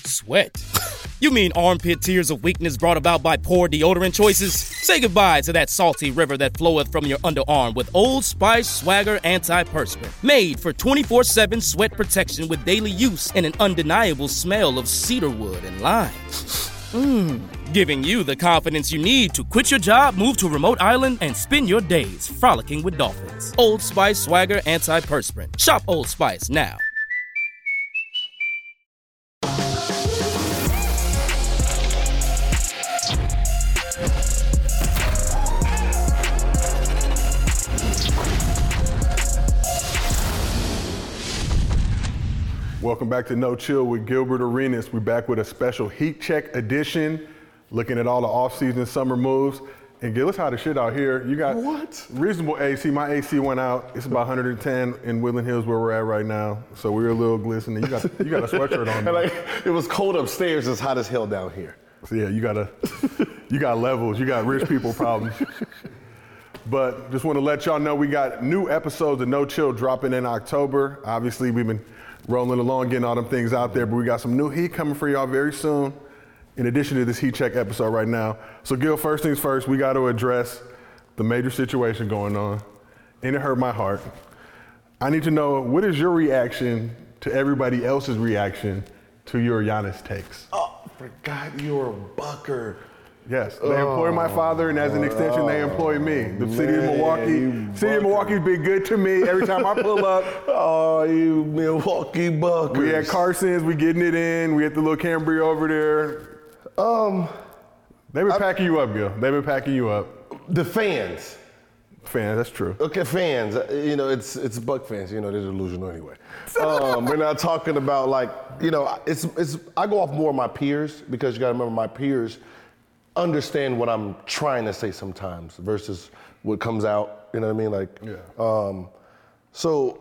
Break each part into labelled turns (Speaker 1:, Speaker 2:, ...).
Speaker 1: Sweat? You mean armpit tears of weakness brought about by poor deodorant choices? Say goodbye to that salty river that floweth from your underarm with Old Spice Swagger Antiperspirant. Made for 24/7 sweat protection with daily use and an undeniable smell of cedarwood and lime. Giving you the confidence you need to quit your job, move to a remote island, and spend your days frolicking with dolphins. Old Spice Swagger Antiperspirant. Shop Old Spice now.
Speaker 2: Welcome back to No Chill with Gilbert Arenas. We're back with a special Heat Check edition, looking at all the off-season summer moves. And Gil, it's hot as shit out here. You got reasonable AC. My AC went out. It's about 110 in Woodland Hills where we're at right now. So we're a little glistening. You got a sweatshirt on.
Speaker 3: Like, it was cold upstairs. It's hot as hell down here.
Speaker 2: So yeah, you got levels. You got rich people problems. But just want to let y'all know we got new episodes of No Chill dropping in October. Obviously, we've been rolling along, getting all them things out there, but we got some new heat coming for y'all very soon, in addition to this Heat Check episode right now. So Gil, first things first, we got to address the major situation going on, and it hurt my heart. I need to know, what is your reaction to everybody else's reaction to your Giannis takes?
Speaker 3: Oh, I forgot you're a Bucker.
Speaker 2: Yes, they employ my father, and as an extension, they employ me. The city of Milwaukee's been good to me every time I pull up.
Speaker 3: Oh, you Milwaukee Buckers.
Speaker 2: We at Carson's, we getting it in. We at the little Cambria over there. They've been packing you up, Gil. They've been packing you up.
Speaker 3: The fans.
Speaker 2: Fans, that's true.
Speaker 3: Okay, fans. You know, it's Buck fans. You know, they're delusional anyway. We're not talking about like, you know, it's. I go off more of my peers because you got to remember my peers understand what I'm trying to say sometimes versus what comes out, you know what I mean? Like, yeah. So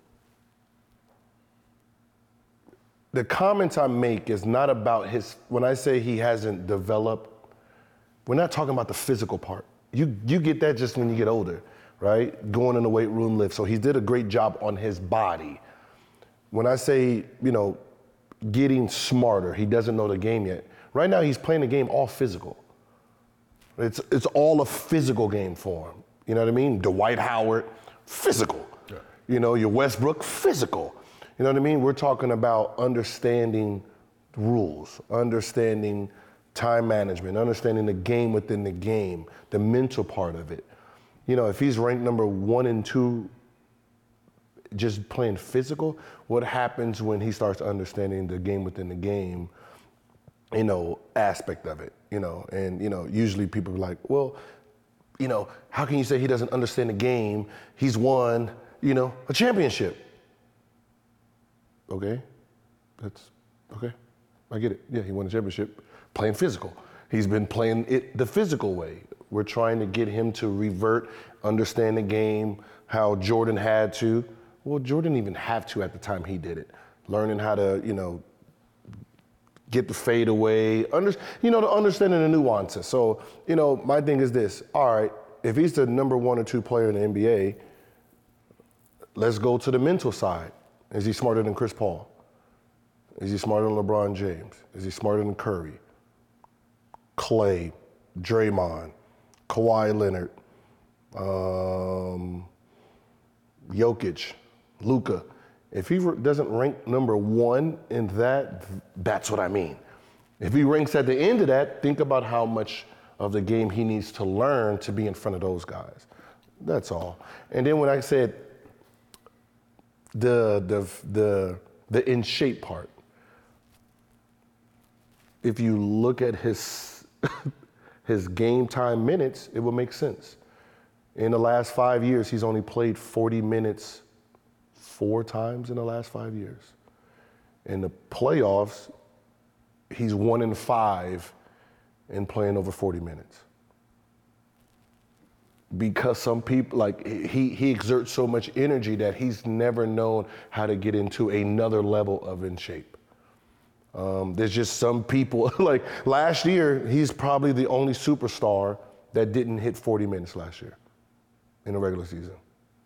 Speaker 3: the comments I make is not about when I say he hasn't developed, we're not talking about the physical part. You get that just when you get older, right? Going in the weight room, lift. So he did a great job on his body. When I say, you know, getting smarter, he doesn't know the game yet. Right now he's playing the game all physical. It's all a physical game for him. You know what I mean? Dwight Howard, physical. Yeah. You know, your Westbrook, physical. You know what I mean? We're talking about understanding rules, understanding time management, understanding the game within the game, the mental part of it. You know, if he's ranked number 1 and 2, just playing physical, what happens when he starts understanding the game within the game, you know, aspect of it, you know, and, you know, usually people are like, well, you know, how can you say he doesn't understand the game? He's won, you know, a championship. Okay, okay, I get it. Yeah, he won a championship playing physical. He's been playing it the physical way. We're trying to get him to revert, understand the game, how Jordan had to. Well, Jordan didn't even have to at the time he did it. Learning how to, you know, get the fade away, you know, the understanding the nuances. So, you know, my thing is this. All right, if he's the number 1 or 2 player in the NBA, let's go to the mental side. Is he smarter than Chris Paul? Is he smarter than LeBron James? Is he smarter than Curry, Clay, Draymond, Kawhi Leonard, Jokic, Luka? If he doesn't rank number 1 in that, that's what I mean. If he ranks at the end of that, think about how much of the game he needs to learn to be in front of those guys. That's all. And then when I said the in shape part, if you look at his his game time minutes, it will make sense. In the last 5 years, he's only played 40 minutes 4 times in the last 5 years. In the playoffs, he's 1 in 5 in playing over 40 minutes. Because some people, like, he exerts so much energy that he's never known how to get into another level of in shape. There's just some people, like last year, he's probably the only superstar that didn't hit 40 minutes last year in the regular season.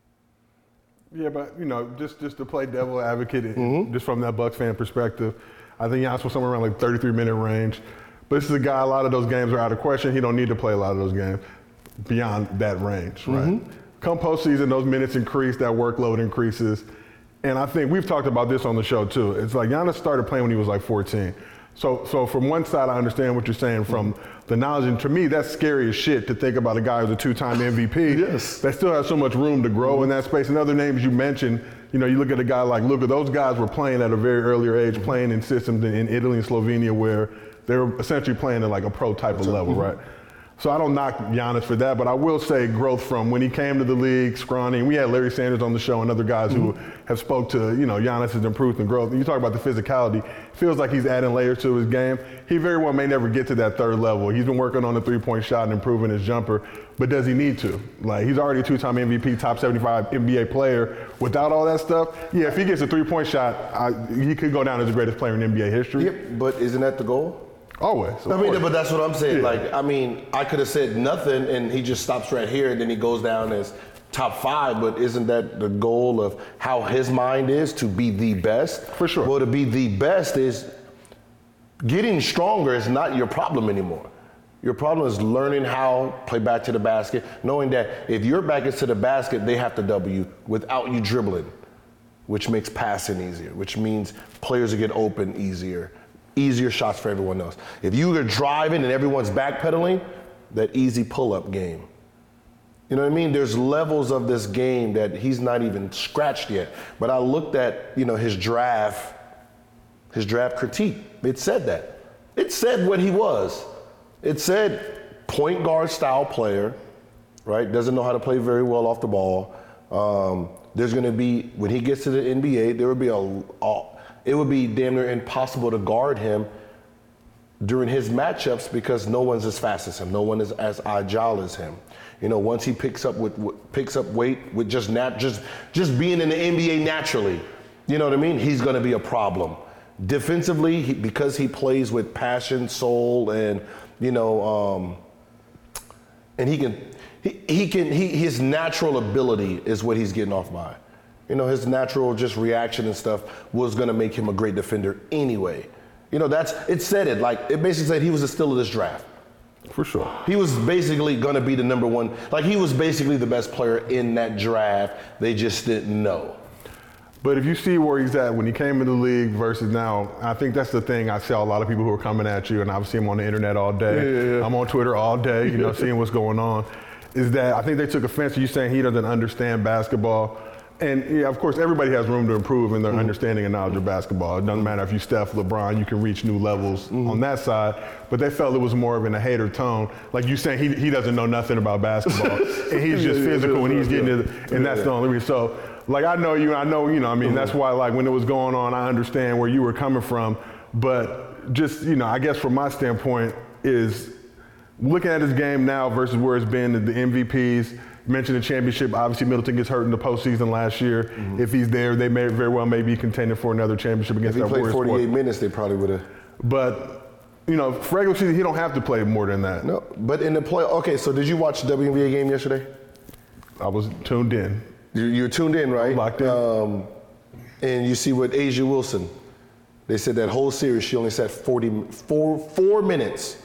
Speaker 2: Yeah, but, you know, just to play devil advocate, just from that Bucks fan perspective, I think Giannis was somewhere around like 33-minute range. But this is a guy, a lot of those games are out of question. He don't need to play a lot of those games beyond that range, right? Come postseason, those minutes increase, that workload increases. And I think we've talked about this on the show too. It's like Giannis started playing when he was like 14. So from one side, I understand what you're saying from the knowledge. And to me, that's scary as shit to think about a guy who's a 2-time MVP that still has so much room to grow in that space. And other names you mentioned, you know, you look at a guy like Luka, those guys were playing at a very earlier age, playing in systems in Italy and Slovenia where they were essentially playing at like a pro type of level, right? So I don't knock Giannis for that, but I will say growth from when he came to the league, scrawny. And we had Larry Sanders on the show and other guys who have spoke to, you know, Giannis' improvement and growth. And you talk about the physicality, feels like he's adding layers to his game. He very well may never get to that third level. He's been working on the three-point shot and improving his jumper, but does he need to? Like, he's already a 2-time MVP, top 75 NBA player. Without all that stuff, yeah, if he gets a three-point shot, he could go down as the greatest player in NBA history.
Speaker 3: Yep, but isn't that the goal?
Speaker 2: Always.
Speaker 3: I mean, but that's what I'm saying. Like, I mean, I could have said nothing and he just stops right here and then he goes down as top 5, but isn't that the goal of how his mind is to be the best?
Speaker 2: For sure.
Speaker 3: Well, to be the best is getting stronger is not your problem anymore. Your problem is learning how to play back to the basket, knowing that if your back is to the basket, they have to double you without you dribbling, which makes passing easier, which means players will get open easier shots for everyone else. If you are driving and everyone's backpedaling, that easy pull-up game. You know what I mean? There's levels of this game that he's not even scratched yet. But I looked at, you know, his draft critique. It said that. It said what he was. It said point guard style player, right? Doesn't know how to play very well off the ball. There's going to be, when he gets to the NBA, there will be it would be damn near impossible to guard him during his matchups because no one's as fast as him. No one is as agile as him. You know, once he picks up weight with just being in the NBA naturally, you know what I mean? He's going to be a problem. Defensively, because he plays with passion, soul, and you know, and his natural ability is what he's getting off by. You know, his natural just reaction and stuff was going to make him a great defender anyway. You know, it basically said he was a steal of this draft.
Speaker 2: For sure.
Speaker 3: He was basically going to be the number one. Like, he was basically the best player in that draft. They just didn't know.
Speaker 2: But if you see where he's at when he came in the league versus now, I think that's the thing. I see a lot of people who are coming at you, and I see him on the internet all day. I'm on Twitter all day, you know, seeing what's going on, is that I think they took offense to you saying he doesn't understand basketball. And yeah, of course, everybody has room to improve in their understanding and knowledge of basketball. It doesn't matter if you Steph, LeBron, you can reach new levels on that side. But they felt it was more of in a hater tone. Like you saying he doesn't know nothing about basketball. And he's just physical and he's getting it. And that's the only reason. So, like, I know you, I mean, that's why, like, when it was going on, I understand where you were coming from. But just, you know, I guess from my standpoint is looking at his game now versus where it's been, the MVPs, mentioned the championship. Obviously, Middleton gets hurt in the postseason last year. If he's there, they may very well be contending for another championship against that Warriors.
Speaker 3: If he played 48 minutes, they probably would have.
Speaker 2: But, you know, for regular season, he don't have to play more than that.
Speaker 3: No, but in the play, okay, so did you watch the WNBA game yesterday?
Speaker 2: I was tuned in.
Speaker 3: You were tuned in, right?
Speaker 2: Locked in.
Speaker 3: And you see what A'ja Wilson, they said that whole series, she only sat 4 minutes.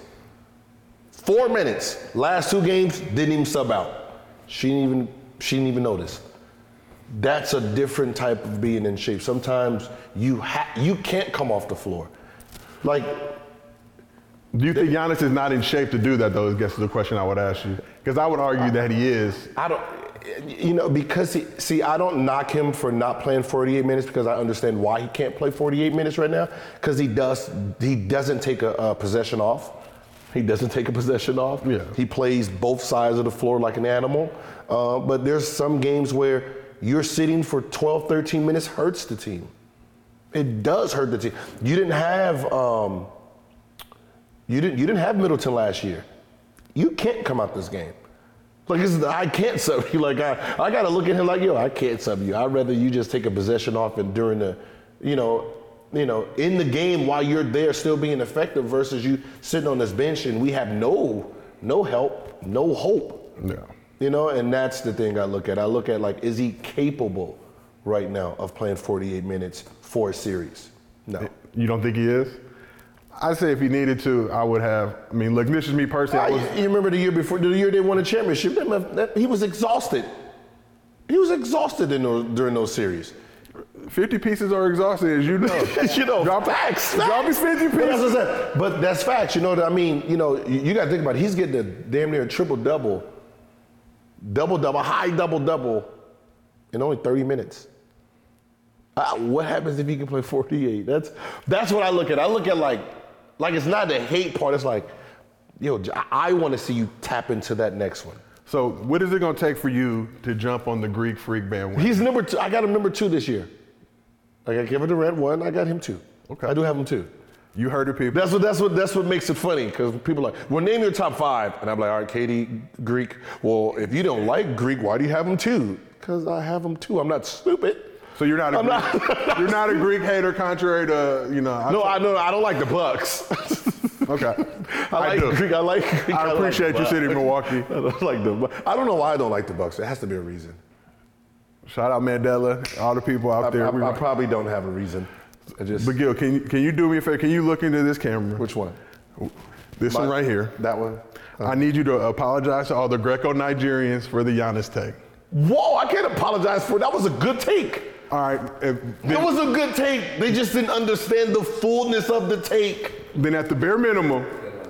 Speaker 3: 4 minutes. Last 2 games, didn't even sub out. She didn't even notice. That's a different type of being in shape. Sometimes you can't come off the floor. Like,
Speaker 2: do you think Giannis is not in shape to do that, though? I guess is the question I would ask you. Because I would argue that he is.
Speaker 3: I don't, you know, because I don't knock him for not playing 48 minutes because I understand why he can't play 48 minutes right now. Because he doesn't take a possession off. He doesn't take a possession off.
Speaker 2: Yeah.
Speaker 3: He plays both sides of the floor like an animal. But there's some games where you're sitting for 12, 13 minutes hurts the team. It does hurt the team. You didn't have Middleton last year. You can't come out this game. Like, I can't sub you. Like, I got to look at him like, yo, I can't sub you. I'd rather you just take a possession off and during the, you know, in the game while you're there still being effective versus you sitting on this bench and we have no help, no hope.
Speaker 2: Yeah.
Speaker 3: You know, and that's the thing I look at. I look at, like, is he capable right now of playing 48 minutes for a series? No.
Speaker 2: You don't think he is? I'd say if he needed to, I would have. I mean, look, this is me personally.
Speaker 3: You remember the year before, the year they won a championship? He was exhausted. He was exhausted during those series.
Speaker 2: 50 pieces are exhausting, as you know.
Speaker 3: Facts.
Speaker 2: Drop his 50 pieces.
Speaker 3: But that's facts. You know what I mean? You know, you got to think about it. He's getting a damn near triple-double, double-double, high double-double in only 30 minutes. What happens if he can play 48? That's what I look at. I look at like it's not the hate part. It's like, yo, I want to see you tap into that next one.
Speaker 2: So what is it going to take for you to jump on the Greek Freak bandwagon?
Speaker 3: He's number 2. I got him number 2 this year. I got Kevin Durant 1. I got him 2.
Speaker 2: Okay.
Speaker 3: I do have him 2.
Speaker 2: You heard it, people.
Speaker 3: That's what makes it funny, because people are like, well, name your top 5. And I'm like, all right, KD, Greek. Well, if you don't like Greek, why do you have him 2? Because I have him 2. I'm not stupid.
Speaker 2: So you're not a Greek hater, contrary to,
Speaker 3: I don't like the Bucks.
Speaker 2: Okay.
Speaker 3: I like Greek.
Speaker 2: I appreciate your city, Milwaukee.
Speaker 3: I don't know why I don't like the Bucks. There has to be a reason.
Speaker 2: Shout out Mandela, all the people out there.
Speaker 3: I probably don't have a reason.
Speaker 2: But Gil, can you do me a favor? Can you look into this camera?
Speaker 3: Which one?
Speaker 2: This one right here.
Speaker 3: That one?
Speaker 2: I need you to apologize to all the Greco-Nigerians for the Giannis take.
Speaker 3: Whoa, I can't apologize for it. That was a good take.
Speaker 2: All right.
Speaker 3: It was a good take. They just didn't understand the fullness of the take.
Speaker 2: Then at the bare minimum,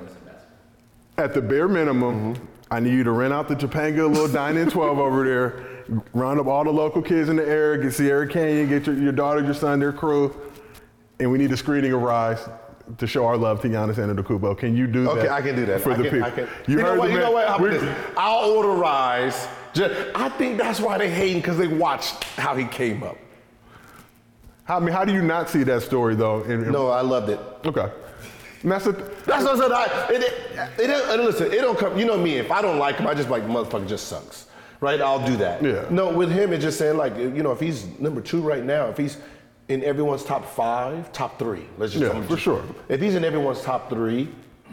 Speaker 2: I need you to rent out the Topanga little dine-in 12 over there, round up all the local kids in the area, get Sierra Canyon, get your daughter, your son, their crew, and we need a screening of Rise to show our love to Giannis Antetokounmpo. Can you do that?
Speaker 3: Okay, I can do that.
Speaker 2: For the people.
Speaker 3: You know what? How about this? I'll order Rise. I think that's why they hating, because they watched how he came up.
Speaker 2: How do you not see that story, though?
Speaker 3: No, I loved it.
Speaker 2: Okay. That's what
Speaker 3: I said. Listen, it don't come. You know me. If I don't like him, I just like, motherfucker just sucks, right? I'll do that.
Speaker 2: Yeah.
Speaker 3: No, with him, it's just saying like, if he's number 2 right now, if he's in everyone's top 5, top 3, let's just
Speaker 2: for sure.
Speaker 3: If he's in everyone's top 3,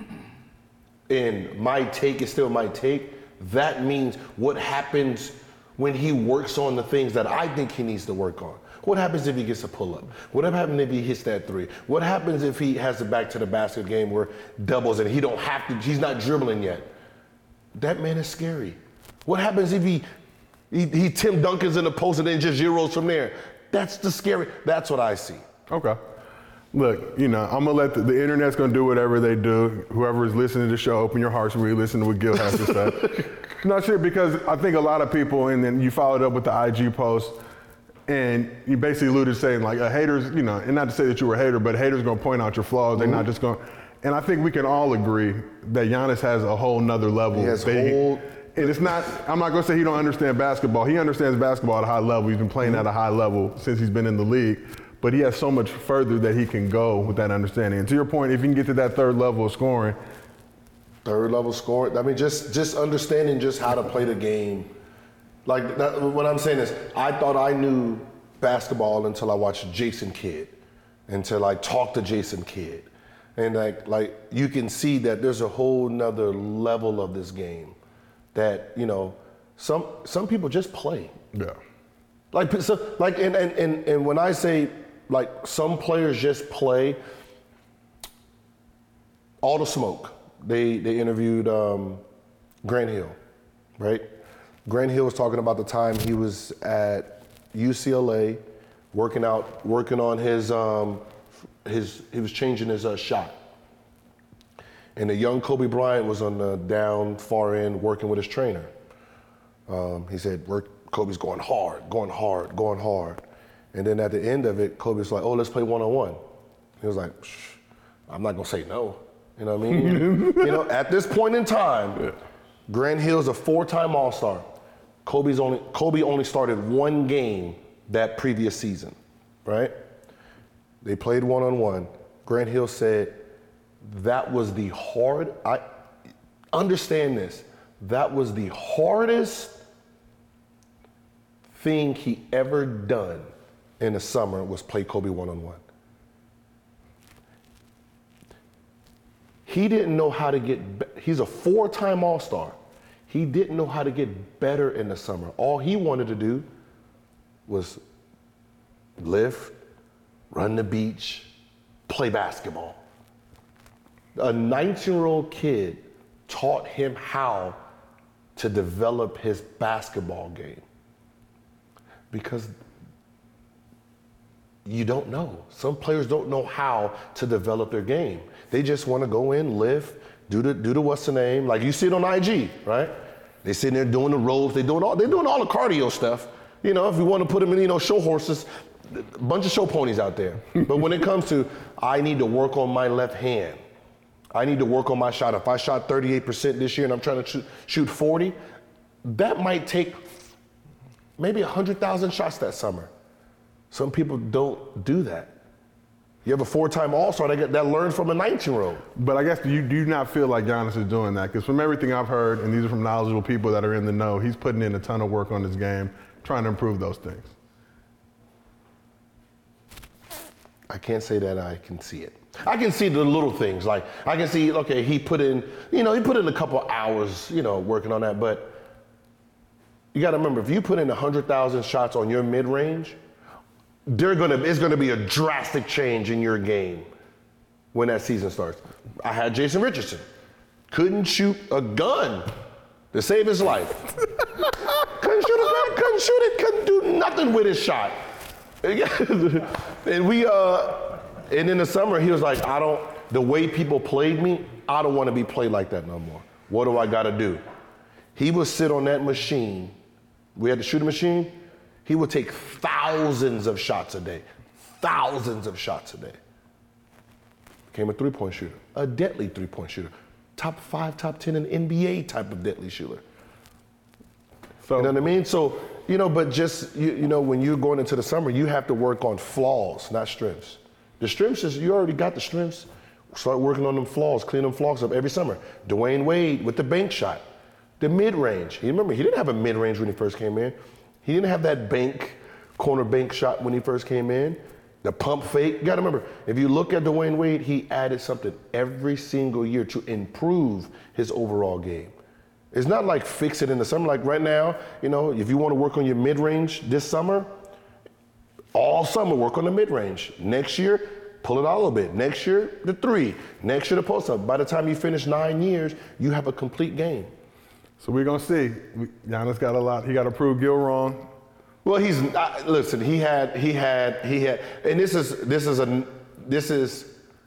Speaker 3: and my take is still my take, that means what happens when he works on the things that I think he needs to work on. What happens if he gets a pull-up? What happens if he hits that 3? What happens if he has the back to the basket game where doubles and he's not dribbling yet? That man is scary. What happens if he Tim Duncan's in the post and then just zeros from there? That's what I see.
Speaker 2: Okay. Look, I'm gonna let the internet's gonna do whatever they do. Whoever is listening to the show, open your hearts and really listen to what Gil has to say. Not sure, because I think a lot of people, and then you followed up with the IG post, and you basically alluded to saying like haters, and not to say that you were a hater, but haters gonna point out your flaws. They're not just gonna. And I think we can all agree that Giannis has a whole nother level. And it's not. I'm not gonna say he don't understand basketball. He understands basketball at a high level. He's been playing at a high level since he's been in the league. But he has so much further that he can go with that understanding. And to your point, if you can get to that third level of scoring.
Speaker 3: Third level scoring. I mean, just understanding just how to play the game. Like what I'm saying is, I thought I knew basketball until I watched Jason Kidd, until I talked to Jason Kidd, and like you can see that there's a whole nother level of this game, that some people just play.
Speaker 2: Yeah.
Speaker 3: And when I say like some players just play, all the smoke. They interviewed Grant Hill, right? Grant Hill was talking about the time he was at UCLA, working on his he was changing his shot. And the young Kobe Bryant was on the down far end working with his trainer. He said, Kobe's going hard. And then at the end of it, Kobe's like, oh, let's play one-on-one. He was like, I'm not gonna say no. You know what I mean? At this point in time, Grant Hill's a 4-time All-Star. Kobe only started 1 game that previous season, right? They played one-on-one. Grant Hill said that was understand this, that was the hardest thing he ever done in the summer was play Kobe one-on-one. He didn't know how to he's a 4-time All-Star. He didn't know how to get better in the summer. All he wanted to do was lift, run the beach, play basketball. A 19-year-old kid taught him how to develop his basketball game. Because you don't know. Some players don't know how to develop their game. They just want to go in, lift, do the what's the name, like you see it on IG, right? They sitting there doing the ropes, they're doing all the cardio stuff. You know, if you want to put them in, show horses, a bunch of show ponies out there. But when it comes to, I need to work on my left hand. I need to work on my shot. If I shot 38% this year and I'm trying to shoot 40, that might take maybe 100,000 shots that summer. Some people don't do that. You have a 4-time All-Star that learns from a 19-year-old.
Speaker 2: But I guess do you not feel like Giannis is doing that? Because from everything I've heard, and these are from knowledgeable people that are in the know, he's putting in a ton of work on his game, trying to improve those things.
Speaker 3: I can't say that I can see it. I can see the little things. Like, I can see, okay, he put in a couple hours, working on that. But you got to remember, if you put in 100,000 shots on your mid-range, it's going to be a drastic change in your game when that season starts. I had Jason Richardson. Couldn't shoot a gun to save his life. Couldn't shoot a gun, couldn't shoot it, couldn't do nothing with his shot. And in the summer, he was like, the way people played me, I don't want to be played like that no more. What do I got to do? He would sit on that machine. We had the shooting machine. He would take thousands of shots a day. Thousands of shots a day. Became a three-point shooter, a deadly three-point shooter. Top 5, top 10 in NBA type of deadly shooter. So, you know what I mean? So, but just, when you're going into the summer, you have to work on flaws, not strengths. The strengths is, you already got the strengths. Start working on them flaws, clean them flaws up every summer. Dwayne Wade with the bank shot, the mid-range. Remember, he didn't have a mid-range when he first came in. He didn't have that corner bank shot when he first came in. The pump fake. You gotta remember, if you look at Dwayne Wade, he added something every single year to improve his overall game. It's not like fix it in the summer. Like right now, if you want to work on your mid-range this summer, all summer work on the mid-range. Next year, pull it out a little bit. Next year, the 3. Next year, the post-up. By the time you finish 9 years, you have a complete game.
Speaker 2: So we're gonna see. Giannis got a lot. He got to prove Gil wrong.
Speaker 3: Well, listen. He had, and this is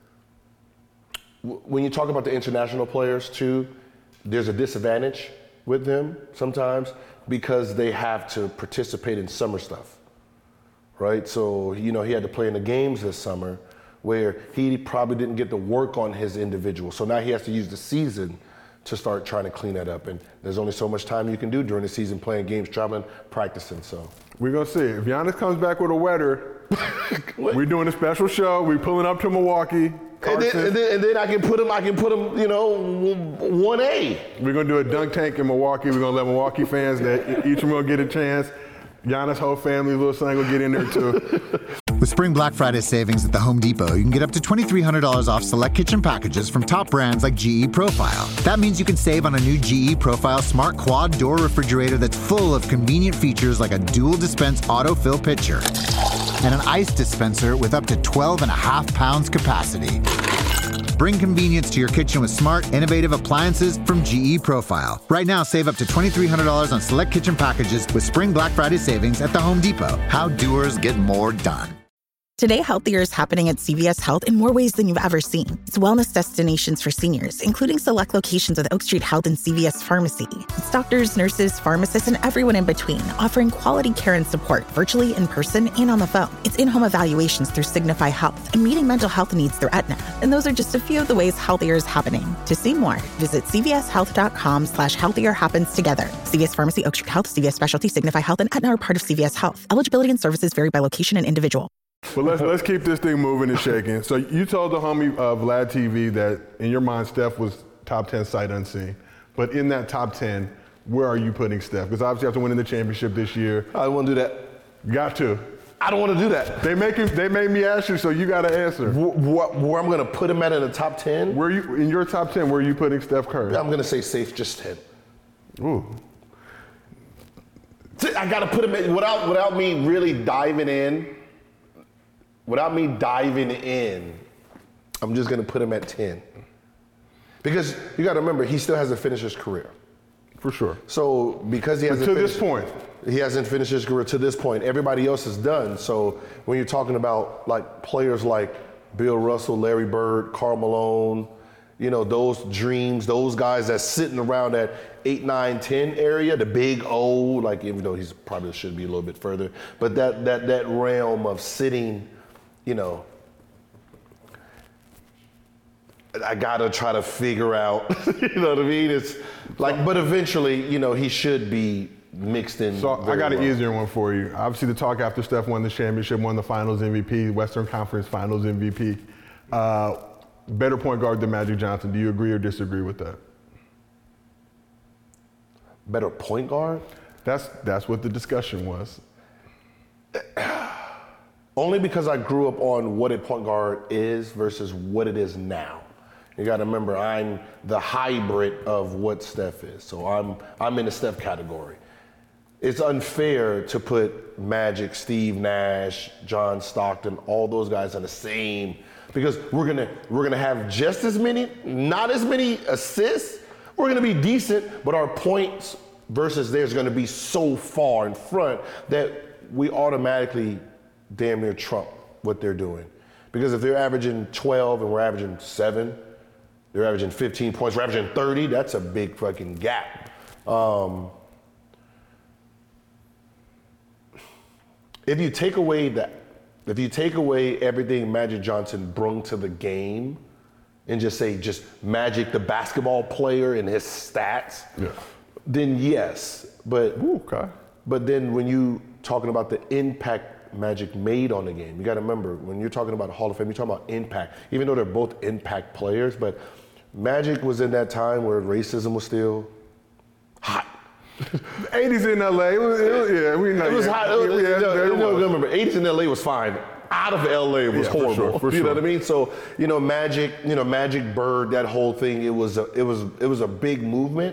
Speaker 3: when you talk about the international players too. There's a disadvantage with them sometimes because they have to participate in summer stuff, right? So he had to play in the games this summer where he probably didn't get to work on his individual. So now he has to use the season to start trying to clean that up. And there's only so much time you can do during the season playing games, traveling, practicing, so.
Speaker 2: We're gonna see. If Giannis comes back with a wetter, we're doing a special show. We're pulling up to Milwaukee.
Speaker 3: And then I can put him, 1A.
Speaker 2: We're gonna do a dunk tank in Milwaukee. We're gonna let Milwaukee fans that each one will get a chance. Giannis' whole family, little son, will get in there too.
Speaker 4: With Spring Black Friday savings at the Home Depot, you can get up to $2,300 off select kitchen packages from top brands like GE Profile. That means you can save on a new GE Profile Smart Quad Door refrigerator that's full of convenient features like a dual dispense autofill pitcher and an ice dispenser with up to 12.5 pounds capacity. Bring convenience to your kitchen with smart, innovative appliances from GE Profile. Right now, save up to $2,300 on select kitchen packages with Spring Black Friday savings at the Home Depot. How doers get more done.
Speaker 5: Today, Healthier is happening at CVS Health in more ways than you've ever seen. It's wellness destinations for seniors, including select locations with Oak Street Health and CVS Pharmacy. It's doctors, nurses, pharmacists, and everyone in between, offering quality care and support virtually, in person, and on the phone. It's in-home evaluations through Signify Health and meeting mental health needs through Aetna. And those are just a few of the ways Healthier is happening. To see more, visit cvshealth.com/healthier happens together. CVS Pharmacy, Oak Street Health, CVS Specialty, Signify Health, and Aetna are part of CVS Health. Eligibility and services vary by location and individual.
Speaker 2: But let's keep this thing moving and shaking. So you told the homie Vlad TV that in your mind Steph was top 10 sight unseen. But in that top 10, where are you putting Steph? Because obviously after winning the championship this year.
Speaker 3: I don't want to do that.
Speaker 2: Got to.
Speaker 3: I don't want to do that.
Speaker 2: They made me ask you, so you got to answer.
Speaker 3: Where I'm going to put him at in the top 10?
Speaker 2: Where you in your top 10? Where are you putting Steph Curry?
Speaker 3: I'm going to say safe, just 10.
Speaker 2: Ooh.
Speaker 3: I got to put him in without me really diving in. Without me diving in, I'm just going to put him at 10. Because you got to remember, he still hasn't finished his career.
Speaker 2: For sure.
Speaker 3: So because he hasn't
Speaker 2: this point.
Speaker 3: He hasn't finished his career to this point. Everybody else is done. So when you're talking about like players like Bill Russell, Larry Bird, Karl Malone, those dreams, those guys that's sitting around that 8, 9, 10 area, the big O, like even though he's probably should be a little bit further, but that realm of sitting, I gotta try to figure out, you know what I mean? It's like, but eventually, he should be mixed in.
Speaker 2: So I got an easier one for you. Obviously, the talk after Steph won the championship, won the Finals MVP, Western Conference Finals MVP. Better point guard than Magic Johnson. Do you agree or disagree with that?
Speaker 3: Better point guard?
Speaker 2: That's what the discussion was.
Speaker 3: Only because I grew up on what a point guard is versus what it is now. You got to remember, I'm the hybrid of what Steph is. So I'm in the Steph category. It's unfair to put Magic, Steve Nash, John Stockton, all those guys on the same, because we're gonna have just as many, not as many assists. We're gonna be decent, but our points versus theirs gonna be so far in front that we automatically damn near trump what they're doing. Because if they're averaging 12 and we're averaging 7, they're averaging 15 points, we're averaging 30, that's a big fucking gap. If you take away everything Magic Johnson brought to the game and just say Magic the basketball player and his stats, then yes. But then when you talking about the impact Magic made on the game, you got to remember, when you're talking about Hall of Fame, you're talking about impact, even though they're both impact players, but Magic was in that time where racism was still hot.
Speaker 2: 80s in LA,
Speaker 3: it was hot. Remember, 80s in LA was fine. Out of LA was horrible.
Speaker 2: For sure.
Speaker 3: You know what I mean? So, Magic, Magic Bird, that whole thing, it was a big movement.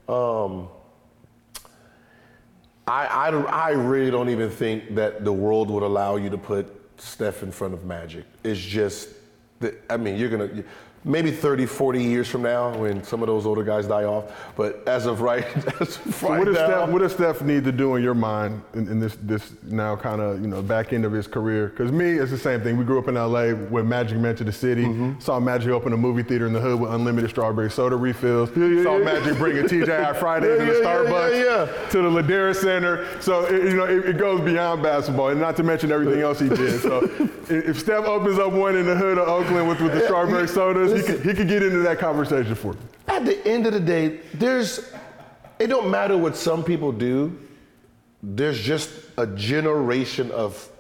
Speaker 3: I really don't even think that the world would allow you to put Steph in front of Magic. It's just, you're gonna, maybe 30, 40 years from now when some of those older guys die off, but as of right now.
Speaker 2: What does Steph need to do in your mind in this now kind of, back end of his career? Because me, it's the same thing. We grew up in LA when Magic entered the city, saw Magic open a movie theater in the hood with unlimited strawberry soda refills, saw Magic bring a TGI Fridays in the Starbucks to the Ladera Center. So, it goes beyond basketball, and not to mention everything else he did. So if Steph opens up one in the hood of Oakland with the strawberry sodas, he could get into that conversation for you.
Speaker 3: At the end of the day, it don't matter what some people do. There's just a generation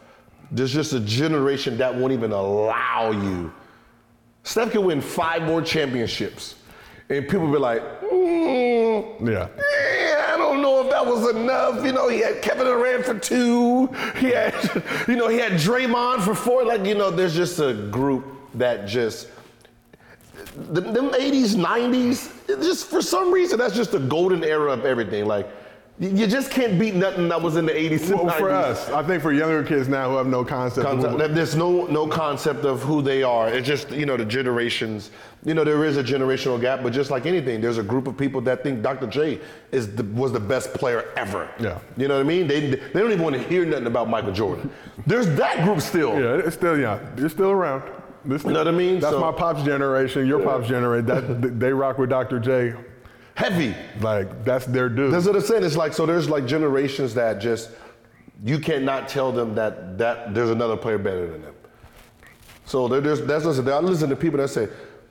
Speaker 3: that won't even allow you. Steph can win 5 more championships, and people be like, I don't know if that was enough. He had Kevin Durant for 2. He had Draymond for 4. There's just a group that just. Them 80s, 90s, just for some reason, that's just the golden era of everything. Like, you just can't beat nothing that was in the 80s and 90s.
Speaker 2: For us, I think for younger kids now who have no concept.
Speaker 3: There's no concept of who they are. It's just, the generations, there is a generational gap, but just like anything, there's a group of people that think Dr. J was the best player ever.
Speaker 2: Yeah.
Speaker 3: You know what I mean? They don't even want to hear nothing about Michael Jordan. There's that group still.
Speaker 2: Yeah, it's still, They're still around.
Speaker 3: You know what I mean?
Speaker 2: That's my pop's generation, your pop's generation. They rock with Dr. J.
Speaker 3: Heavy.
Speaker 2: Like, that's their dude.
Speaker 3: That's what I'm saying. It's like, so there's like generations that just, you cannot tell them that there's another player better than them. So that's what I listen to people that say,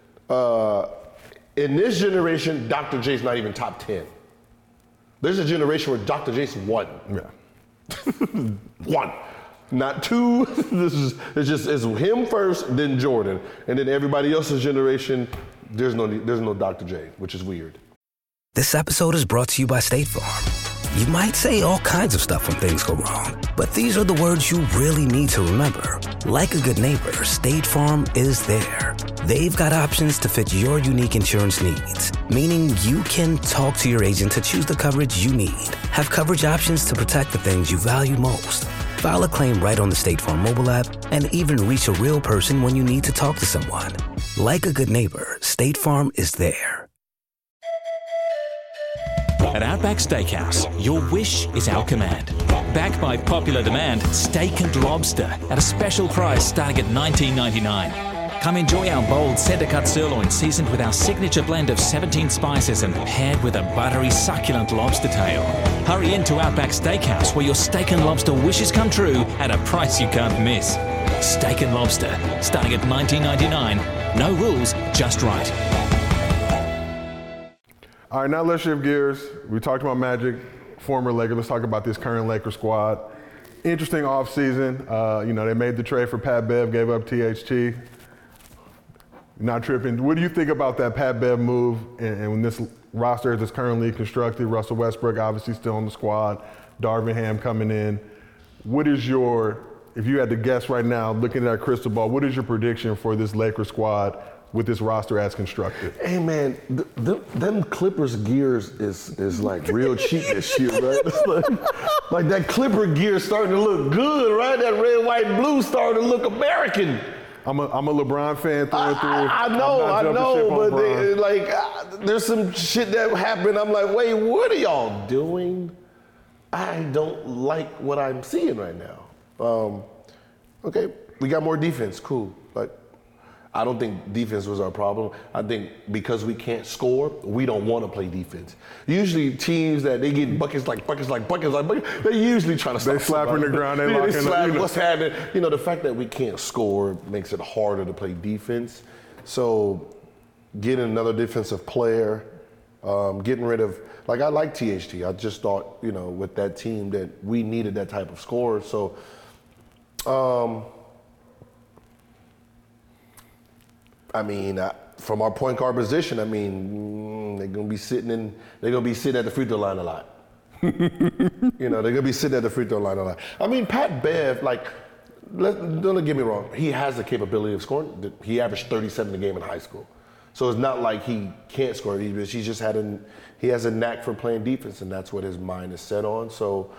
Speaker 3: in this generation, Dr. J's not even top 10. There's a generation where Dr. J's 1.
Speaker 2: Yeah.
Speaker 3: 1. Not 2. It's him first, then Jordan, and then everybody else's generation. There's no Dr. J, which is weird.
Speaker 6: This episode is brought to you by State Farm. You might say all kinds of stuff when things go wrong, but these are the words you really need to remember. Like a good neighbor, State Farm is there. They've got options to fit your unique insurance needs, meaning you can talk to your agent to choose the coverage you need. Have coverage options to protect the things you value most. File a claim right on the State Farm mobile app, and even reach a real person when you need to talk to someone. Like a good neighbor, State Farm is there.
Speaker 7: At Outback Steakhouse, your wish is our command. Backed by popular demand, steak and lobster at a special price starting at $19.99. Come enjoy our bold center-cut sirloin seasoned with our signature blend of 17 spices and paired with a buttery, succulent lobster tail. Hurry into Outback Steakhouse where your steak and lobster wishes come true at a price you can't miss. Steak and lobster, starting at $19.99. No rules, just right.
Speaker 2: All right, now let's shift gears. We talked about Magic, former Laker. Let's talk about this current Laker squad. Interesting offseason. They made the trade for Pat Bev, gave up THT. Not tripping. What do you think about that Pat Bev move and when this roster is currently constructed? Russell Westbrook obviously still on the squad. Darvin Ham coming in. What is if you had to guess right now, looking at that crystal ball, what is your prediction for this Lakers squad with this roster as constructed?
Speaker 3: Hey man, them Clippers gears is like real cheap this year, right? It's like that Clipper gear starting to look good, right? That red, white, blue starting to look American.
Speaker 2: I'm a LeBron fan through and through.
Speaker 3: I know, but there's some shit that happened. I'm like, wait, what are y'all doing? I don't like what I'm seeing right now. Okay, we got more defense, cool. I don't think defense was our problem. I think because we can't score, we don't want to play defense. Usually teams that they get buckets, they usually try to stop.
Speaker 2: They slap in the ground, they lock in the.
Speaker 3: What's happening? The fact that we can't score makes it harder to play defense. So getting another defensive player, getting rid of, I like THT. I just thought, with that team that we needed that type of scorer. So, from our point guard position, they're gonna be sitting at the free throw line a lot. They're gonna be sitting at the free throw line a lot. Pat Bev, don't get me wrong, he has the capability of scoring. He averaged 37 a game in high school, so it's not like he can't score. He has a knack for playing defense, and that's what his mind is set on. So.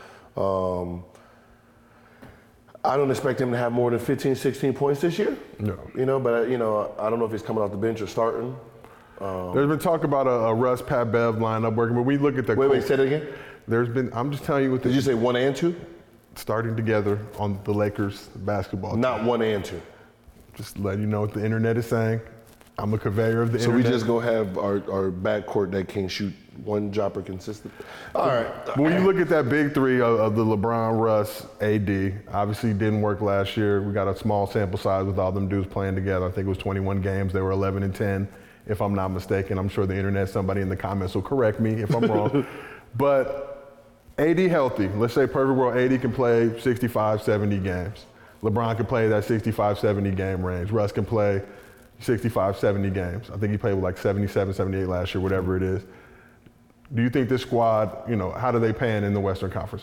Speaker 3: I don't expect him to have more than 15, 16 points this year.
Speaker 2: No.
Speaker 3: But I don't know if he's coming off the bench or starting.
Speaker 2: There's been talk about a Russ Pat Bev lineup working, but we look at the.
Speaker 3: Wait, say that again?
Speaker 2: I'm just telling you what.
Speaker 3: Did you say 1 and 2?
Speaker 2: Starting together on the Lakers basketball team.
Speaker 3: Not 1 and 2.
Speaker 2: Just letting you know what the internet is saying. I'm a conveyor of the internet.
Speaker 3: So we just go have our backcourt that can shoot one dropper consistent. All right.
Speaker 2: When you look at that big three of the LeBron, Russ, AD, obviously didn't work last year. We got a small sample size with all them dudes playing together. I think it was 21 games. They were 11 and 10, if I'm not mistaken. I'm sure the internet, somebody in the comments will correct me if I'm wrong. But AD healthy. Let's say perfect world, AD can play 65, 70 games. LeBron can play that 65, 70 game range. Russ can play 65, 70 games. I think he played with 77, 78 last year, whatever it is. Do you think this squad, how do they pan in the Western Conference?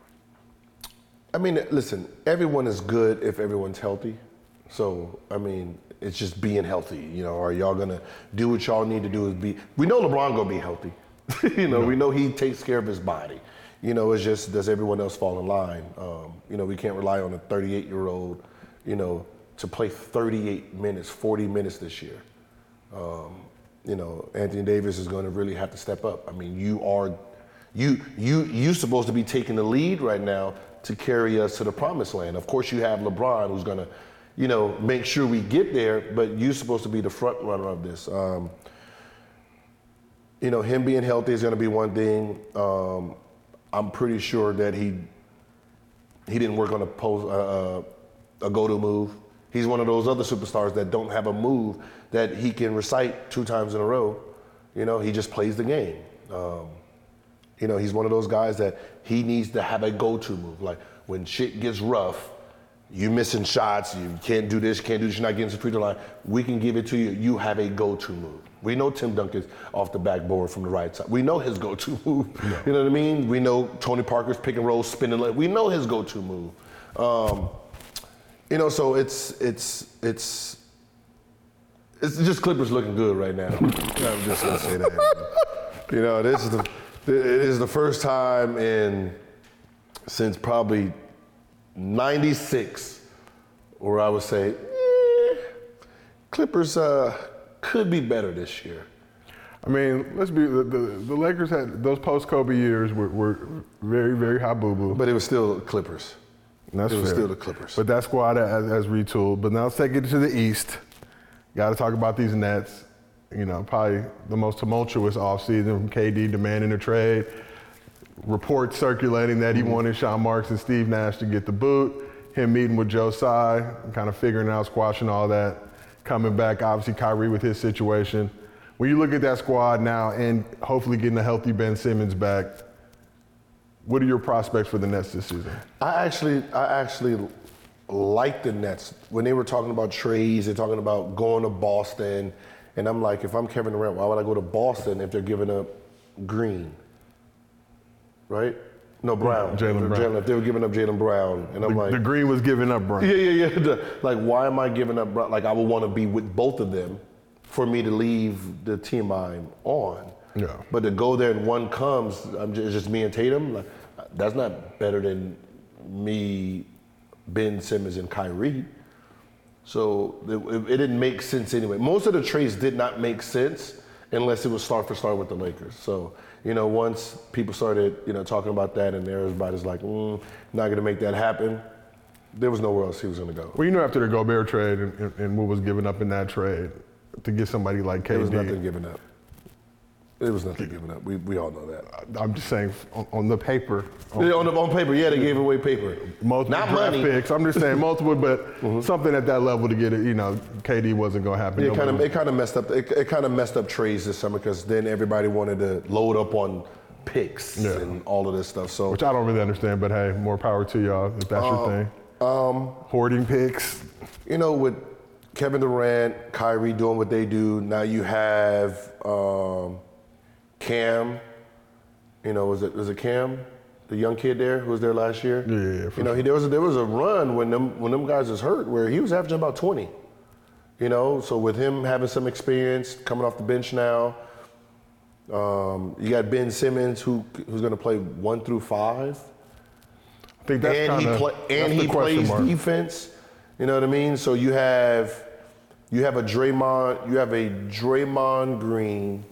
Speaker 3: Listen, everyone is good if everyone's healthy. So, it's just being healthy. Are y'all going to do what y'all need to do? We know LeBron going to be healthy. We know he takes care of his body. It's just, does everyone else fall in line? We can't rely on a 38-year-old, to play 38 minutes, 40 minutes this year. Anthony Davis is going to really have to step up. You're supposed to be taking the lead right now to carry us to the promised land. Of course, you have LeBron who's going to, make sure we get there, but you're supposed to be the front runner of this. Him being healthy is going to be one thing. I'm pretty sure that he didn't work on a go-to move. He's one of those other superstars that don't have a move that he can recite 2 times in a row. He just plays the game. He's one of those guys that he needs to have a go-to move. Like when shit gets rough, you missing shots, you can't do this, you're not getting to the free throw line. We can give it to you. You have a go-to move. We know Tim Duncan's off the backboard from the right side. We know his go-to move. No. You know what I mean? We know Tony Parker's pick and roll, spinning. We know his go-to move. So it's just Clippers looking good right now. I'm just gonna say that. It is the first time since probably '96 where I would say, Clippers could be better this year.
Speaker 2: I mean, let's be the Lakers had those post-Kobe years were very, very high boo-boo.
Speaker 3: But it was still Clippers.
Speaker 2: That's
Speaker 3: it was
Speaker 2: fair.
Speaker 3: still the Clippers.
Speaker 2: But that squad has retooled. But now let's take it to the East. Got to talk about these Nets. You know, probably the most tumultuous offseason from KD demanding a trade. Reports circulating that he wanted Sean Marks and Steve Nash to get the boot. Him meeting with Joe Tsai, kind of figuring out, squashing all that. Coming back, obviously Kyrie with his situation. When you look at that squad now and hopefully getting a healthy Ben Simmons back, what are your prospects for the Nets this season?
Speaker 3: I actually like the Nets. When they were talking about trades, they're talking about going to Boston. And I'm like, if I'm Kevin Durant, why would I go to Boston if they're giving up Green? Right? No, Brown.
Speaker 2: Jaylen Brown.
Speaker 3: If they were giving up Jaylen Brown. And I'm like.
Speaker 2: The Green was giving up Brown.
Speaker 3: Yeah. Like, why am I giving up Brown? Like, I would want to be with both of them for me to leave the team I'm on.
Speaker 2: Yeah.
Speaker 3: But to go there and one comes, it's just me and Tatum, like, that's not better than me, Ben Simmons, and Kyrie. So it didn't make sense anyway. Most of the trades did not make sense unless it was star for star with the Lakers. So, you know, once people started, you know, talking about that and everybody's like, not going to make that happen, there was nowhere else he was going to go.
Speaker 2: Well, you know, after the Gobert trade and what was given up in that trade, to get somebody like KD.
Speaker 3: There was nothing given up. It was nothing given up. We all know that.
Speaker 2: I'm just saying, on the paper.
Speaker 3: On paper, yeah, they gave away paper.
Speaker 2: Multiple
Speaker 3: not
Speaker 2: draft
Speaker 3: money.
Speaker 2: picks. I'm just saying multiple, but something at that level to get it. You know, KD wasn't going to happen.
Speaker 3: Yeah, it kind of messed up. It kind of messed up trades this summer because then everybody wanted to load up on picks and all of this stuff. So,
Speaker 2: which I don't really understand, but hey, more power to y'all if that's your thing. Hoarding picks.
Speaker 3: You know, with Kevin Durant, Kyrie doing what they do, now you have Cam. You know, was it Cam, the young kid there who was there last year?
Speaker 2: Yeah.
Speaker 3: You know, there was a run when them guys was hurt where he was averaging about 20. You know, so with him having some experience, coming off the bench now, you got Ben Simmons who's going to play 1 through 5.
Speaker 2: I think that's
Speaker 3: and he plays defense. You know what I mean? So you have a Draymond Green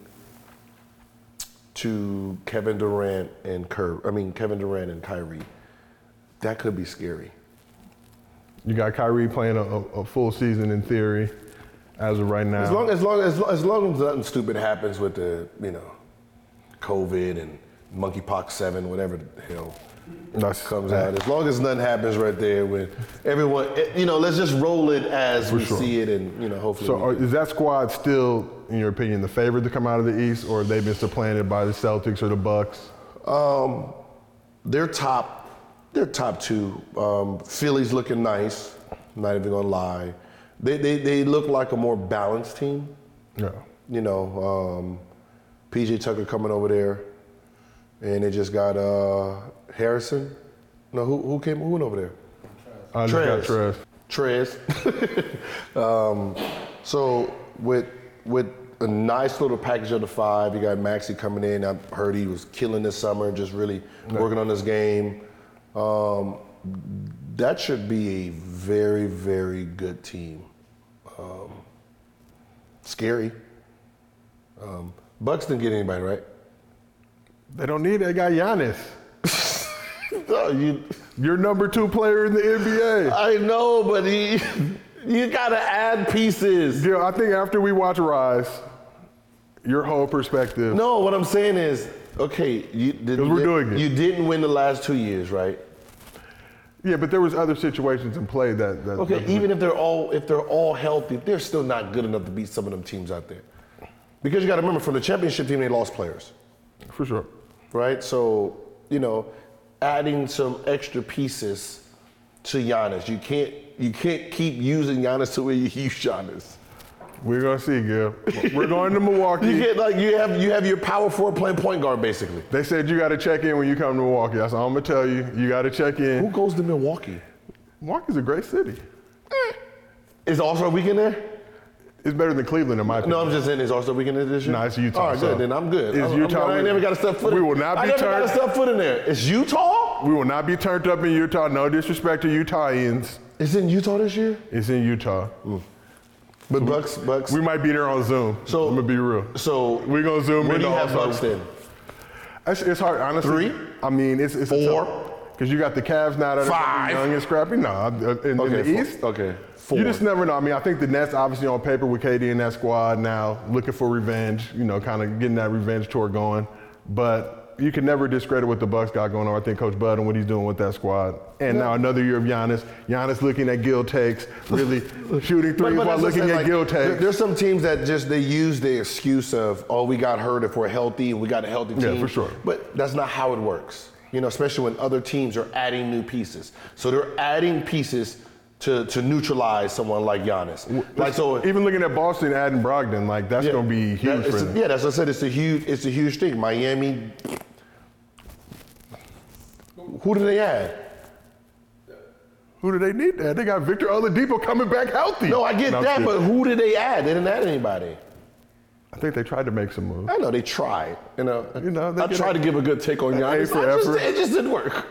Speaker 3: to Kevin Durant and Kyrie. That could be scary.
Speaker 2: You got Kyrie playing a full season in theory, as of right now.
Speaker 3: As long as nothing stupid happens with the, you know, COVID and monkeypox 7, whatever the hell comes out. As long as nothing happens right there with everyone, you know, let's just roll it as we see it, and you know, hopefully.
Speaker 2: So is that squad still, in your opinion, the favorite to come out of the East, or have they been supplanted by the Celtics or the Bucks?
Speaker 3: They're top 2. Philly's looking nice. I'm not even gonna lie. They look like a more balanced team.
Speaker 2: Yeah.
Speaker 3: You know, PJ Tucker coming over there, and they just got Harrison. No, who went over there? Trez. So with a nice little package of the 5, you got Maxey coming in. I heard he was killing this summer, just really working on his game. That should be a very, very good team. Scary. Bucks didn't get anybody, right?
Speaker 2: They don't need it. They got Giannis.
Speaker 3: No,
Speaker 2: You're number 2 player in the NBA.
Speaker 3: I know, but you gotta add pieces.
Speaker 2: Yeah, I think after we watch Rise, your whole perspective.
Speaker 3: No, what I'm saying is, okay, you didn't win the last 2 years, right?
Speaker 2: Yeah, but there was other situations in play that
Speaker 3: okay, even if they're all healthy, they're still not good enough to beat some of them teams out there. Because you got to remember, from the championship team, they lost players.
Speaker 2: For sure.
Speaker 3: Right? So, you know, adding some extra pieces to Giannis. You can't keep using Giannis the way you use Giannis.
Speaker 2: We're gonna see, Gil. We're going to Milwaukee.
Speaker 3: You have your power forward playing point guard, basically.
Speaker 2: They said you got to check in when you come to Milwaukee. That's all I'm gonna tell you. You got to check in.
Speaker 3: Who goes to Milwaukee?
Speaker 2: Milwaukee's a great city.
Speaker 3: Is All-Star Weekend there?
Speaker 2: It's better than Cleveland, in my opinion.
Speaker 3: No, I'm just saying, is All-Star Weekend this year?
Speaker 2: No, it's Utah.
Speaker 3: All right, good. Then I'm good.
Speaker 2: It's Utah.
Speaker 3: I ain't never got to step foot in.
Speaker 2: We will not be
Speaker 3: I never got to step foot in there. It's Utah?
Speaker 2: We will not be turned up in Utah. No disrespect to Utahians.
Speaker 3: It's in Utah this year?
Speaker 2: It's in Utah.
Speaker 3: But Bucks.
Speaker 2: We might be there on Zoom. So I'm gonna be real.
Speaker 3: So
Speaker 2: we're gonna Zoom in.
Speaker 3: Where do you have Bucks then?
Speaker 2: It's hard, honestly.
Speaker 3: 3?
Speaker 2: I mean, it's
Speaker 3: 4.
Speaker 2: Because you got the Cavs now that
Speaker 3: 5.
Speaker 2: are young and scrappy. No, in the East.
Speaker 3: Okay. 4.
Speaker 2: You just never know. I mean, I think the Nets, obviously on paper with KD and that squad now, looking for revenge. You know, kind of getting that revenge tour going. But you can never discredit what the Bucks got going on. I think Coach Bud and what he's doing with that squad. And now another year of Giannis. Giannis looking at Gil takes, really shooting threes while looking at Gil takes.
Speaker 3: There's some teams that they use the excuse of, oh, we got hurt if we're healthy and we got a healthy team.
Speaker 2: Yeah, for sure.
Speaker 3: But that's not how it works. You know, especially when other teams are adding new pieces. So they're adding pieces to neutralize someone like Giannis.
Speaker 2: Even looking at Boston adding Brogdon, like that's going to be huge for them.
Speaker 3: Yeah, that's what I said. It's a huge thing. Miami. Who do they add?
Speaker 2: Who do they need to add? They got Victor Oladipo coming back healthy.
Speaker 3: No, I get that, but who did they add? They didn't add anybody.
Speaker 2: I think they tried to make some moves.
Speaker 3: I know they tried. I tried to give a good take on Giannis. It just didn't work.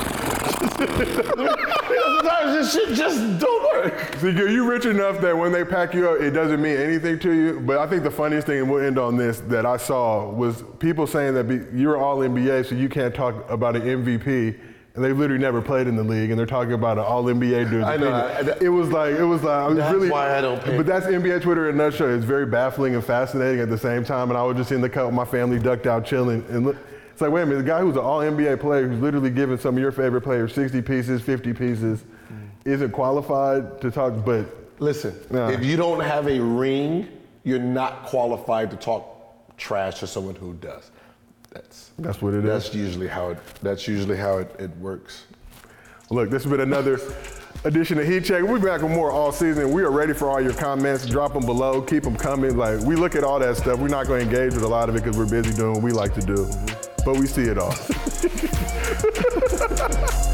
Speaker 3: Sometimes this shit just don't work.
Speaker 2: See, you're rich enough that when they pack you up, it doesn't mean anything to you. But I think the funniest thing, and we'll end on this, that I saw was people saying that you're all NBA, so you can't talk about an MVP. And they've literally never played in the league, and they're talking about an all-NBA dude.
Speaker 3: I know.
Speaker 2: It was like,
Speaker 3: that's really, why I don't pay.
Speaker 2: But that's NBA Twitter in a nutshell. It's very baffling and fascinating at the same time. And I was just in the cut with my family, ducked out, chilling. And look, it's like, wait a minute, the guy who's an all-NBA player, who's literally giving some of your favorite players 60 pieces, 50 pieces, isn't qualified to talk, but.
Speaker 3: Listen, if you don't have a ring, you're not qualified to talk trash to someone who does.
Speaker 2: That's what it is.
Speaker 3: That's usually how it works.
Speaker 2: Look, this has been another edition of Heat Check. We'll be back with more all season. We are ready for all your comments. Drop them below. Keep them coming. Like, we look at all that stuff. We're not going to engage with a lot of it because we're busy doing what we like to do. But we see it all.